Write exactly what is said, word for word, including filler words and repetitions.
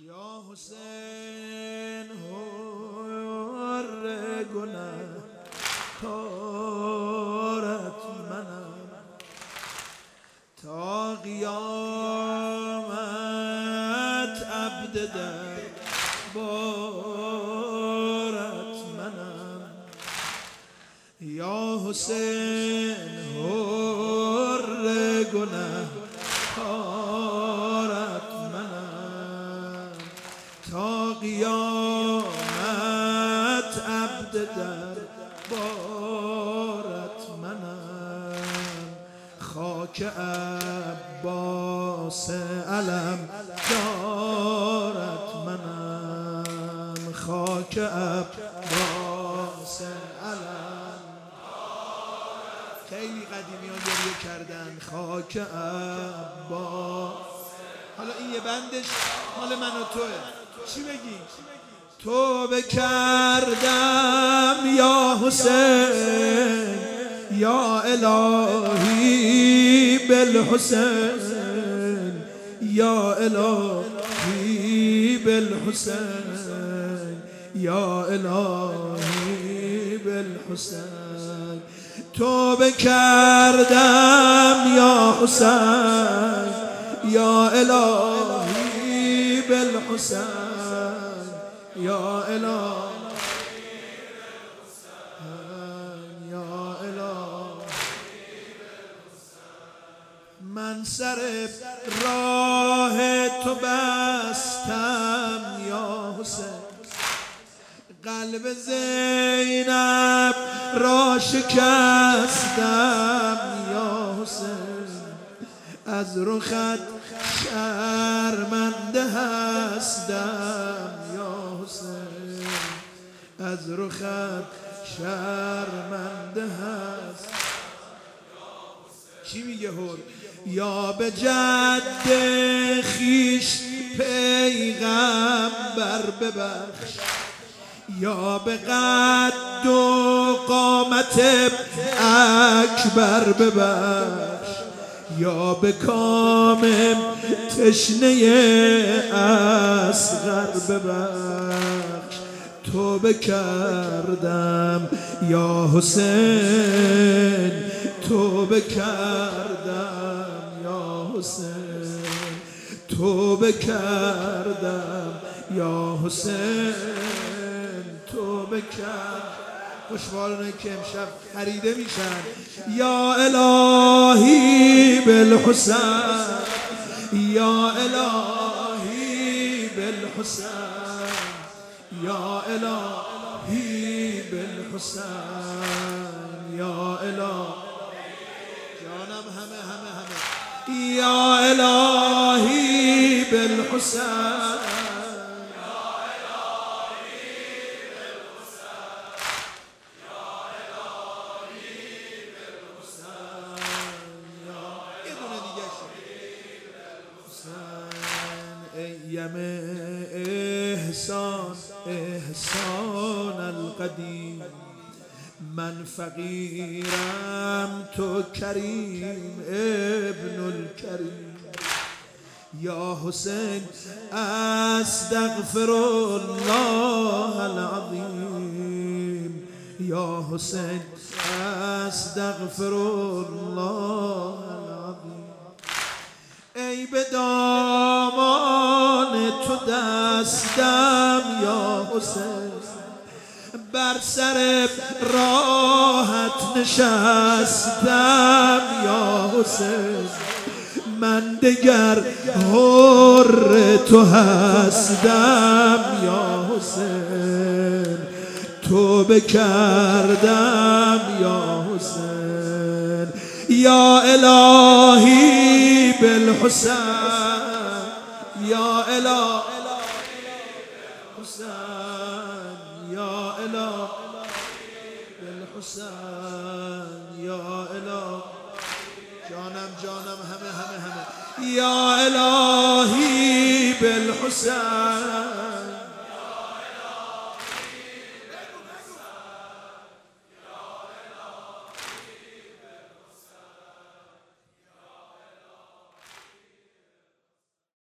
یا حسین هر گناه کارت منم تا قیامت عبد در بارت منم یا حسین هر گناه کارت منم تا قیامت عبد در بارت منم خاک عباس علم دارت منم خاک عباس علم خیلی قدیمیان گریه کردن خاک عباس. حالا این یه بندش مال من و توه. چی بگی؟ توبه کردم یا حسین یا الهی بالحسین یا الهی بالحسین یا الهی بالحسین توبه کردم یا حسین یا الهی بالحسین یا الهی بالحسین یا الهی بالحسین من سر راه تو بستم یا حسین قلب زینب را شکستم یا حسین از رخت شرمنده هستم یا حسین از رخت شرمنده هست. چی میگه هر یا به جد خیش پیغمبر ببخش یا به قد و قامت اکبر ببخش یا به کام تشنه اصغر ببخش توبه کردم یا حسین توبه کردم یا حسین توبه کردم یا حسین توبه کردم. خوشحالانه که امشب خریده میشن یا الهی بالحسین یا الهی بالحسین یا الهی بالحسین یا الهی جانم همه همه همه یا الهی بالحسین یم احسان احسان القدیم من فقیرم تو کریم ابن الکریم یا حسین استغفر الله العظیم یا حسین استغفر الله العظیم ای به دامان تو دستم یا حسین بر سر راحت نشستم یا حسین من دگر حر تو هستم یا حسین توبه کردم یا حسین یا الهی بالحسین یا الهی بالحسین یا الهی بالحسین یا الهی جانم جانم همه همه همه یا الهی بالحسین